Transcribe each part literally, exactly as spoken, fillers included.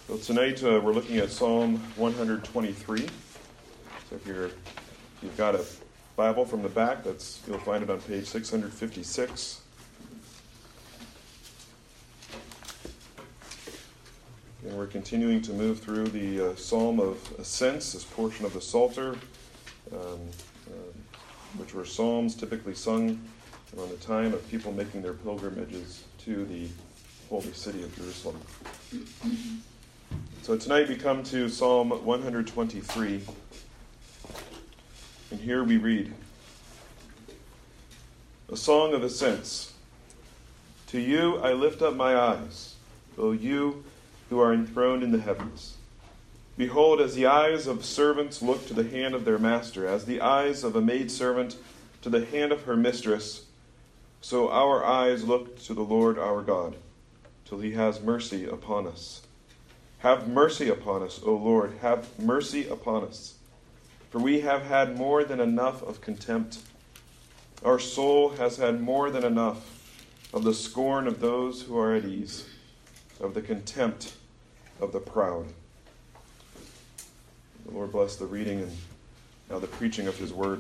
So tonight uh, we're looking at Psalm one twenty-three. So if you're if you've got a Bible from the back, that's you'll find it on page six fifty-six. And we're continuing to move through the uh, Psalm of Ascents, this portion of the Psalter, um, uh, which were psalms typically sung around the time of people making their pilgrimages to the holy city of Jerusalem. So tonight we come to Psalm one twenty-three, and here we read, A Song of Ascents. To you I lift up my eyes, O you who are enthroned in the heavens. Behold, as the eyes of servants look to the hand of their master, as the eyes of a maidservant to the hand of her mistress, so our eyes look to the Lord our God, till he has mercy upon us. Have mercy upon us, O Lord, have mercy upon us. For we have had more than enough of contempt. Our soul has had more than enough of the scorn of those who are at ease, of the contempt of the proud. The Lord bless the reading and now the preaching of his word.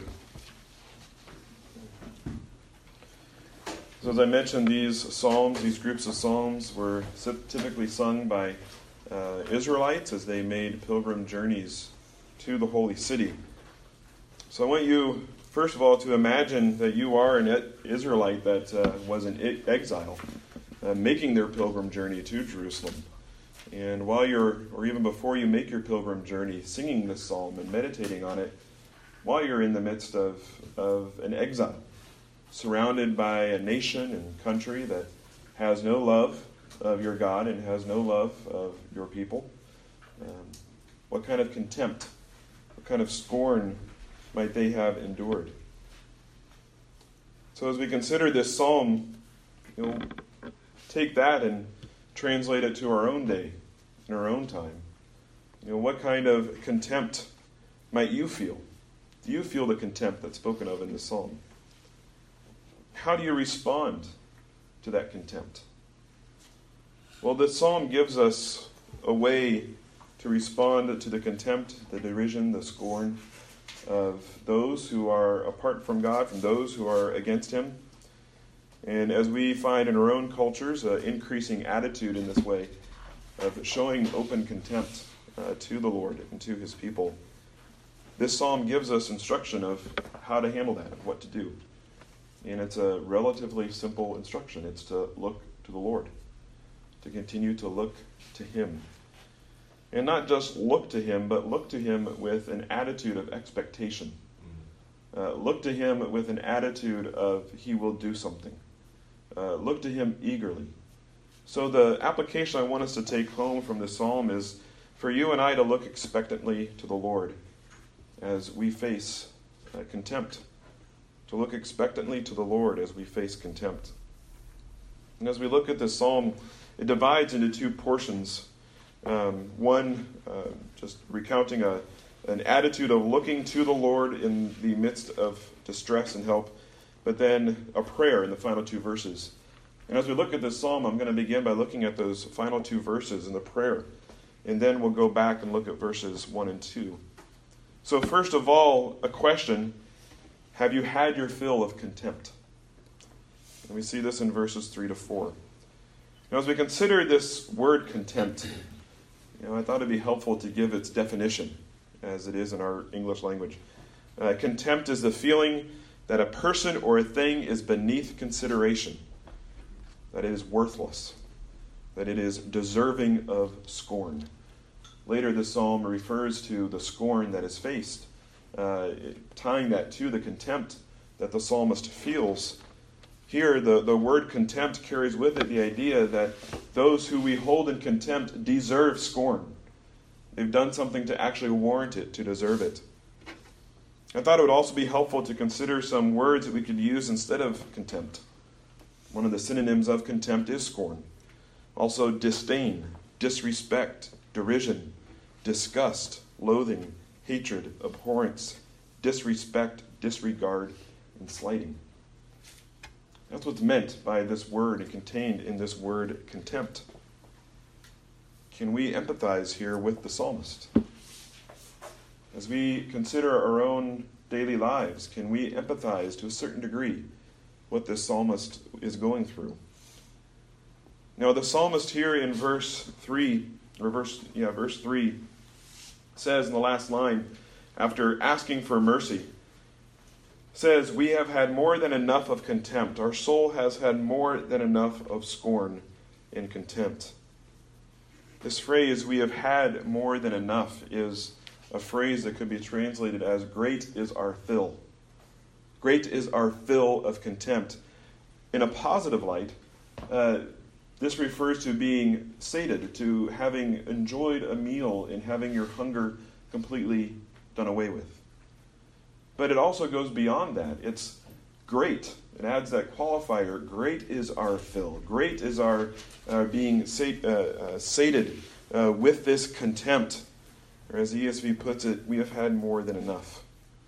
So as I mentioned, these psalms, these groups of psalms were typically sung by uh, Israelites as they made pilgrim journeys to the holy city. So I want you, first of all, to imagine that you are an Israelite that uh, was in exile, uh, making their pilgrim journey to Jerusalem. And while you're, or even before you make your pilgrim journey, singing this psalm and meditating on it, while you're in the midst of, of an exile, surrounded by a nation and country that has no love of your God and has no love of your people, um, what kind of contempt, what kind of scorn might they have endured? So as we consider this psalm, you know, take that and translate it to our own day, in our own time. You know, what kind of contempt might you feel? Do you feel the contempt that's spoken of in the psalm? How do you respond to that contempt? Well, this psalm gives us a way to respond to the contempt, the derision, the scorn of those who are apart from God, from those who are against him. And as we find in our own cultures, an increasing attitude in this way of showing open contempt uh, to the Lord and to his people, this psalm gives us instruction of how to handle that, of what to do. And it's a relatively simple instruction. It's to look to the Lord, to continue to look to him. And not just look to him, but look to him with an attitude of expectation. Uh, look to him with an attitude of he will do something. Uh, look to him eagerly. So the application I want us to take home from this psalm is for you and I to look expectantly to the Lord as we face uh, contempt. To look expectantly to the Lord as we face contempt. And as we look at this psalm, it divides into two portions. Um, one, uh, just recounting a, an attitude of looking to the Lord in the midst of distress and help, but then a prayer in the final two verses. And as we look at this psalm, I'm going to begin by looking at those final two verses in the prayer, and then we'll go back and look at verses one and two. So first of all, a question: have you had your fill of contempt? And we see this in verses three to four. Now, as we consider this word contempt, you know, I thought it'd be helpful to give its definition, as it is in our English language. Uh, contempt is the feeling that a person or a thing is beneath consideration, that it is worthless, that it is deserving of scorn. Later, this psalm refers to the scorn that is faced, uh, tying that to the contempt that the psalmist feels. Here, the, the word contempt carries with it the idea that those who we hold in contempt deserve scorn. They've done something to actually warrant it, to deserve it. I thought it would also be helpful to consider some words that we could use instead of contempt. One of the synonyms of contempt is scorn. Also disdain, disrespect, derision, disgust, loathing, hatred, abhorrence, disrespect, disregard, and slighting. That's what's meant by this word and contained in this word contempt. can we empathize here with the psalmist? As we consider our own daily lives, can we empathize to a certain degree what this psalmist is going through? Now, the psalmist here in verse three, or verse, yeah, verse three, says in the last line, after asking for mercy, says, "We have had more than enough of contempt. Our soul has had more than enough of scorn and contempt." This phrase, "we have had more than enough," is a phrase that could be translated as "great is our fill." Great is our fill of contempt. In a positive light, uh, this refers to being sated, to having enjoyed a meal and having your hunger completely done away with. But it also goes beyond that. It's great. It adds that qualifier, great is our fill. Great is our uh, being sat- uh, uh, sated uh, with this contempt. Or as the E S V puts it, we have had more than enough.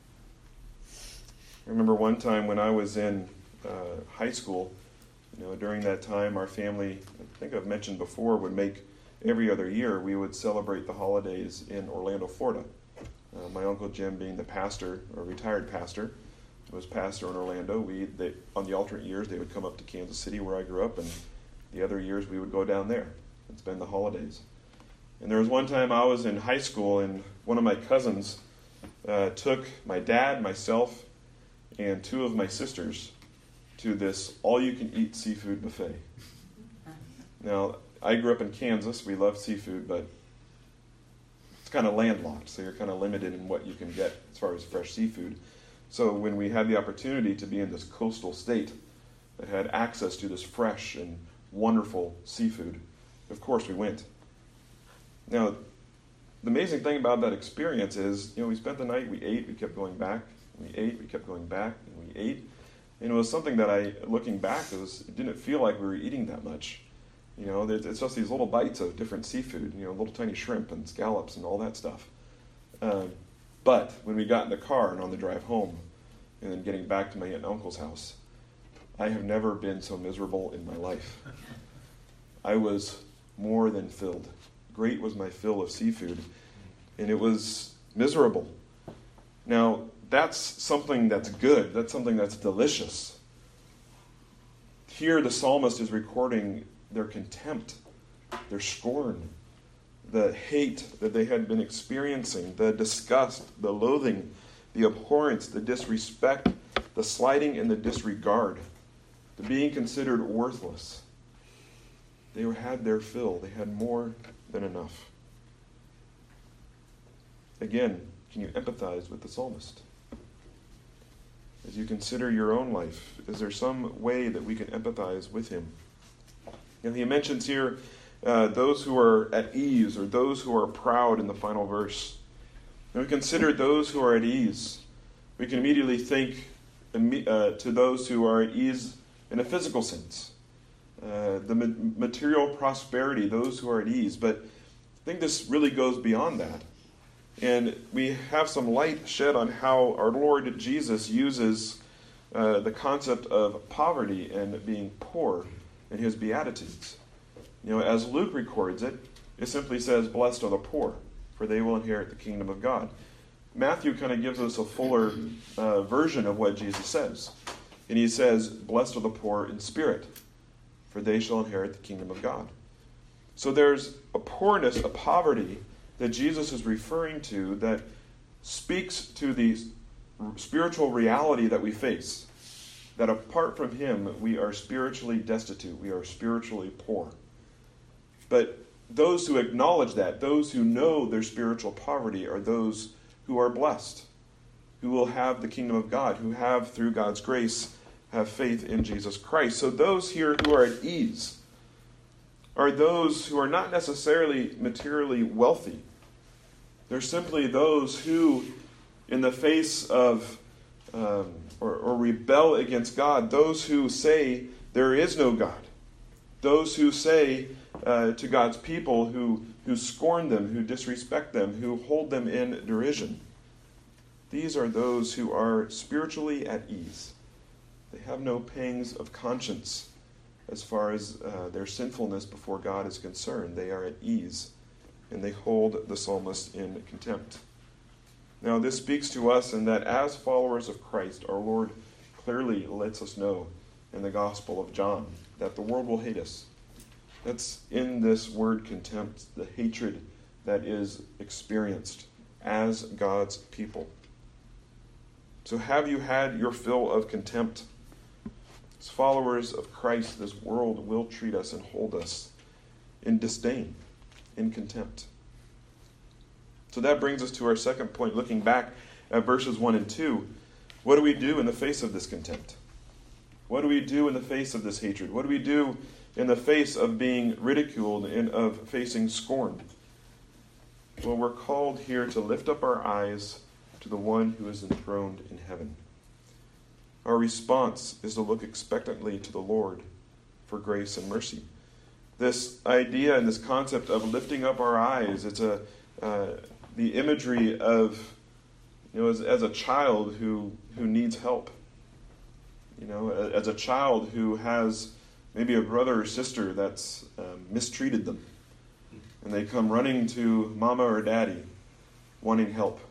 I remember one time when I was in uh, high school, you know, during that time our family, I think I've mentioned before, would make every other year we would celebrate the holidays in Orlando, Florida. Uh, my Uncle Jim, being the pastor, or retired pastor, was pastor in Orlando. We, they, on the alternate years, they would come up to Kansas City, where I grew up, and the other years we would go down there and spend the holidays. And there was one time I was in high school, and one of my cousins uh, took my dad, myself, and two of my sisters to this all-you-can-eat seafood buffet. Now, I grew up in Kansas. We love seafood, but it's kind of landlocked, so you're kind of limited in what you can get as far as fresh seafood. So when we had the opportunity to be in this coastal state that had access to this fresh and wonderful seafood, of course we went. Now, the amazing thing about that experience is, you know, we spent the night, we ate, we kept going back, we ate, we kept going back, and we ate. And it was something that I, looking back, it, was, it didn't feel like we were eating that much. You know, it's just these little bites of different seafood, you know, little tiny shrimp and scallops and all that stuff. Um, but when we got in the car and on the drive home, and then getting back to my aunt and uncle's house, I have never been so miserable in my life. I was more than filled. Great was my fill of seafood, and it was miserable. Now, that's something that's good. That's something that's delicious. Here, the psalmist is recording their contempt, their scorn, the hate that they had been experiencing, the disgust, the loathing, the abhorrence, the disrespect, the slighting and the disregard, the being considered worthless. They had their fill. They had more than enough. Again, can you empathize with the psalmist? As you consider your own life, is there some way that we can empathize with him? And he mentions here uh, those who are at ease, or those who are proud in the final verse. And we consider those who are at ease. We can immediately think uh, to those who are at ease in a physical sense. Uh, the ma- material prosperity, those who are at ease. But I think this really goes beyond that. And we have some light shed on how our Lord Jesus uses uh, the concept of poverty and being poor in his Beatitudes. You know, as Luke records it, it simply says, "Blessed are the poor, for they will inherit the kingdom of God." Matthew kind of gives us a fuller uh, version of what Jesus says. And he says, "Blessed are the poor in spirit, for they shall inherit the kingdom of God." So there's a poorness, a poverty that Jesus is referring to that speaks to the spiritual reality that we face. That apart from him, we are spiritually destitute. We are spiritually poor. But those who acknowledge that, those who know their spiritual poverty, are those who are blessed, who will have the kingdom of God, who have, through God's grace, have faith in Jesus Christ. So those here who are at ease are those who are not necessarily materially wealthy. They're simply those who, in the face of um, or, or rebel against God, those who say there is no God, those who say uh, to God's people, who, who scorn them, who disrespect them, who hold them in derision. These are those who are spiritually at ease. They have no pangs of conscience as far as uh, their sinfulness before God is concerned. They are at ease and they hold the psalmist in contempt. Now, this speaks to us in that as followers of Christ, our Lord clearly lets us know in the Gospel of John that the world will hate us. That's in this word contempt, the hatred that is experienced as God's people. So have you had your fill of contempt? As followers of Christ, this world will treat us and hold us in disdain, in contempt. So that brings us to our second point, looking back at verses one and two. What do we do in the face of this contempt? What do we do in the face of this hatred? What do we do in the face of being ridiculed and of facing scorn? Well, we're called here to lift up our eyes to the one who is enthroned in heaven. Our response is to look expectantly to the Lord for grace and mercy. This idea and this concept of lifting up our eyes, it's a uh, the imagery of, you know, as, as a child who, who needs help. You know, as a child who has maybe a brother or sister that's um, mistreated them. And they come running to mama or daddy wanting help.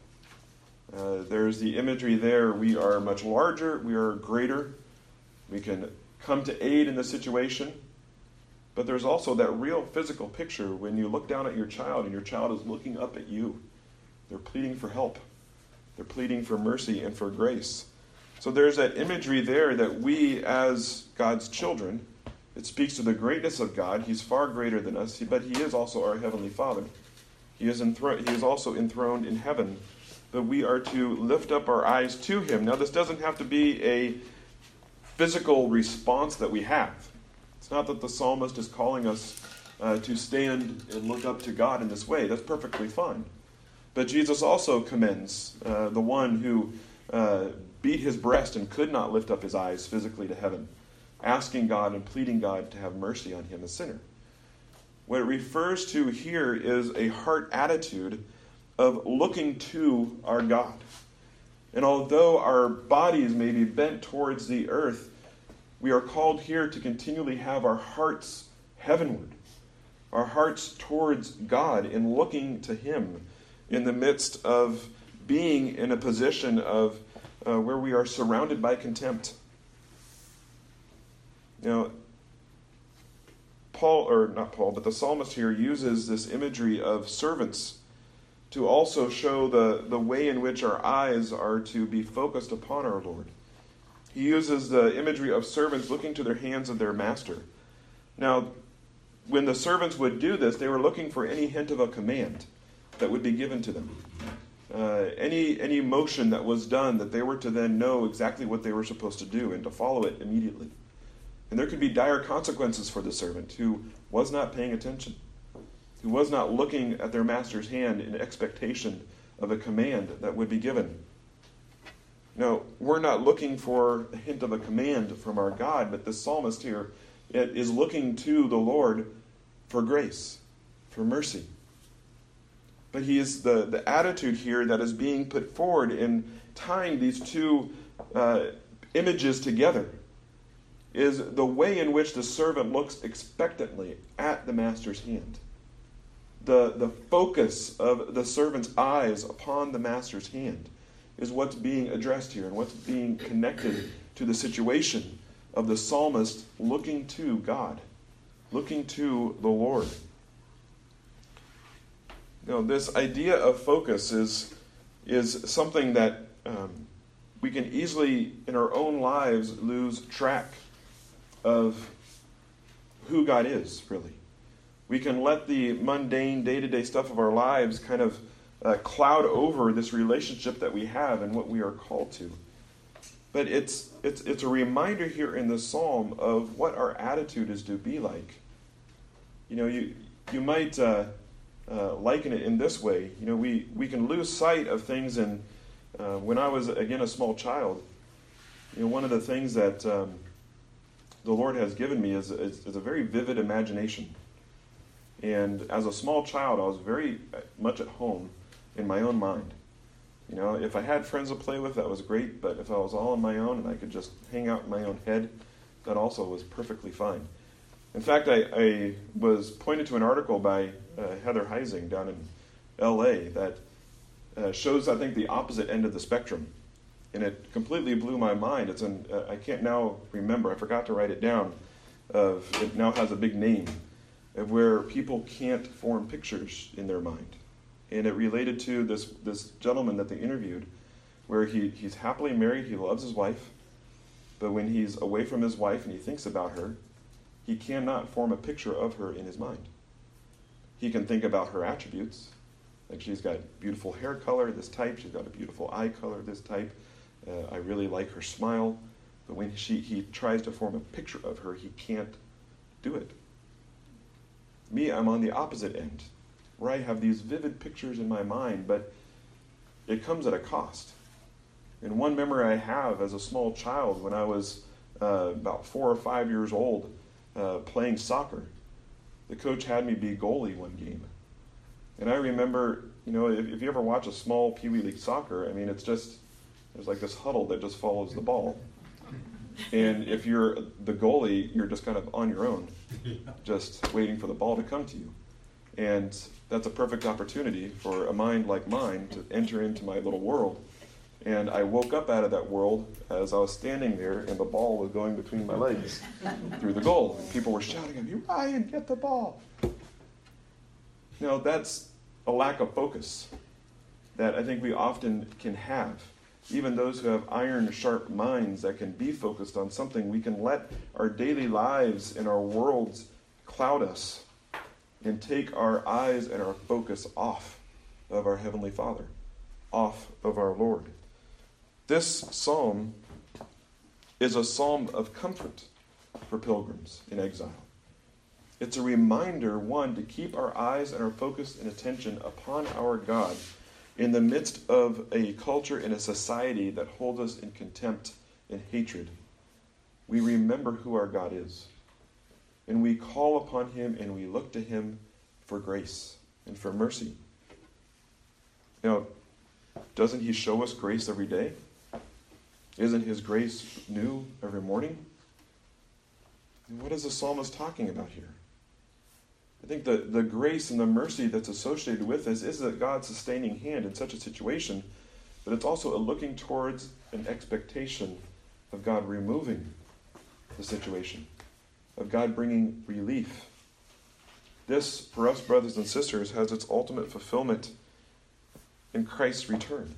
Uh, there's the imagery there. We are much larger. We are greater. We can come to aid in the situation. But there's also that real physical picture when you look down at your child and your child is looking up at you. They're pleading for help. They're pleading for mercy and for grace. So there's that imagery there that we as God's children, it speaks to the greatness of God. He's far greater than us, but he is also our Heavenly Father. He is, enthro- he is also enthroned in heaven, but we are to lift up our eyes to him. Now, this doesn't have to be a physical response that we have. It's not that the psalmist is calling us uh, to stand and look up to God in this way. That's perfectly fine. But Jesus also commends uh, the one who uh, beat his breast and could not lift up his eyes physically to heaven, asking God and pleading God to have mercy on him, a sinner. What it refers to here is a heart attitude of looking to our God. And although our bodies may be bent towards the earth, we are called here to continually have our hearts heavenward, our hearts towards God in looking to him in the midst of being in a position of uh, where we are surrounded by contempt. Now, Paul, or not Paul, but the psalmist here uses this imagery of servants to also show the, the way in which our eyes are to be focused upon our Lord. He uses the imagery of servants looking to their hands of their master. Now, when the servants would do this, they were looking for any hint of a command that would be given to them. Uh, any any motion that was done, that they were to then know exactly what they were supposed to do and to follow it immediately. And there could be dire consequences for the servant who was not paying attention, who was not looking at their master's hand in expectation of a command that would be given. Now, we're not looking for a hint of a command from our God, but the psalmist here is looking to the Lord for grace, for mercy. But he is the, the attitude here that is being put forward in tying these two uh, images together is the way in which the servant looks expectantly at the master's hand. The, the focus of the servant's eyes upon the master's hand is what's being addressed here and what's being connected to the situation of the psalmist looking to God, looking to the Lord. Now, this idea of focus is, is something that um, we can easily, in our own lives, lose track of who God is, really. We can let the mundane, day-to-day stuff of our lives kind of uh, cloud over this relationship that we have and what we are called to. But it's it's it's a reminder here in the psalm of what our attitude is to be like. You know, you you might uh, uh, liken it in this way. You know, we, we can lose sight of things. And uh, when I was, again, a small child, you know, one of the things that um, the Lord has given me is, is, is a very vivid imagination. And as a small child, I was very much at home in my own mind. You know, if I had friends to play with, that was great. But if I was all on my own and I could just hang out in my own head, that also was perfectly fine. In fact, I, I was pointed to an article by uh, Heather Heising down in L A that uh, shows, I think, the opposite end of the spectrum. And it completely blew my mind. It's an, uh, I can't now remember, I forgot to write it down, of it now has a big name, of where people can't form pictures in their mind. And it related to this, this gentleman that they interviewed, where he, he's happily married, he loves his wife, but when he's away from his wife and he thinks about her, he cannot form a picture of her in his mind. He can think about her attributes, like she's got beautiful hair color, this type, she's got a beautiful eye color, this type, uh, I really like her smile, but when she, he tries to form a picture of her, he can't do it. Me, I'm on the opposite end, where I have these vivid pictures in my mind, but it comes at a cost. And one memory I have as a small child, when I was uh, about four or five years old, uh, playing soccer, the coach had me be goalie one game. And I remember, you know, if, if you ever watch a small Pee Wee League soccer, I mean, it's just, there's like this huddle that just follows the ball. And if you're the goalie, you're just kind of on your own, just waiting for the ball to come to you. And that's a perfect opportunity for a mind like mine to enter into my little world. And I woke up out of that world as I was standing there and the ball was going between my legs through the goal. People were shouting at me, "Ryan, get the ball." You know, that's a lack of focus that I think we often can have. Even those who have iron-sharp minds that can be focused on something, we can let our daily lives and our worlds cloud us and take our eyes and our focus off of our Heavenly Father, off of our Lord. This psalm is a psalm of comfort for pilgrims in exile. It's a reminder, one, to keep our eyes and our focus and attention upon our God in the midst of a culture and a society that holds us in contempt and hatred. We remember who our God is, and we call upon him and we look to him for grace and for mercy. You know, doesn't he show us grace every day? Isn't his grace new every morning? And what is the psalmist talking about here? I think the, the grace and the mercy that's associated with this is that God's sustaining hand in such a situation, but it's also a looking towards an expectation of God removing the situation, of God bringing relief. This, for us brothers and sisters, has its ultimate fulfillment in Christ's return.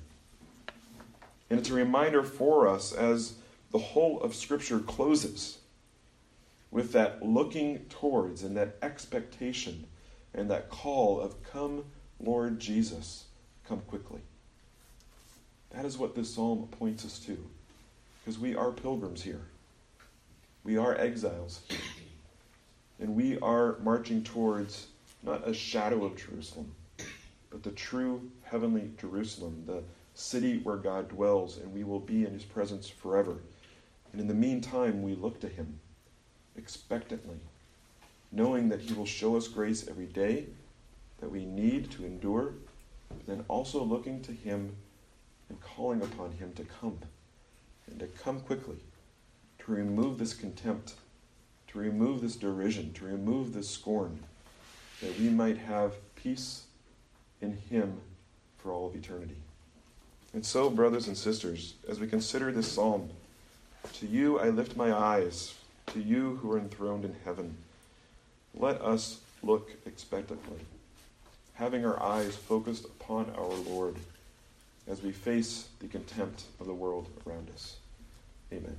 And it's a reminder for us as the whole of Scripture closes with that looking towards and that expectation and that call of, "Come, Lord Jesus, come quickly." That is what this psalm points us to, because we are pilgrims here. We are exiles here. And we are marching towards not a shadow of Jerusalem, but the true heavenly Jerusalem, the city where God dwells, and we will be in his presence forever. And in the meantime, we look to him expectantly, knowing that he will show us grace every day that we need to endure, but then also looking to him and calling upon him to come, and to come quickly, to remove this contempt, to remove this derision, to remove this scorn, that we might have peace in him for all of eternity. And so, brothers and sisters, as we consider this psalm, to you I lift my eyes, to you who are enthroned in heaven. Let us look expectantly, having our eyes focused upon our Lord as we face the contempt of the world around us. Amen.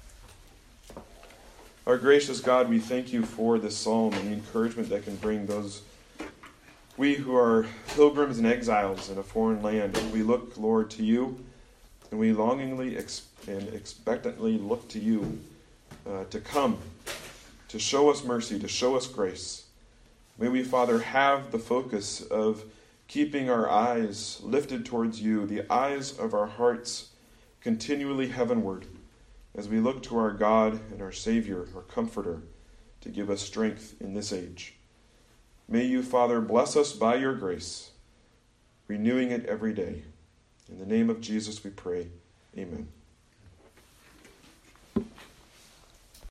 Our gracious God, we thank you for this psalm and the encouragement that can bring those we who are pilgrims and exiles in a foreign land. And we look, Lord, to you, and we longingly ex- and expectantly look to you uh, to come, to show us mercy, to show us grace. May we, Father, have the focus of keeping our eyes lifted towards you, the eyes of our hearts continually heavenward, as we look to our God and our Savior, our Comforter, to give us strength in this age. May you, Father, bless us by your grace, renewing it every day. In the name of Jesus we pray. Amen.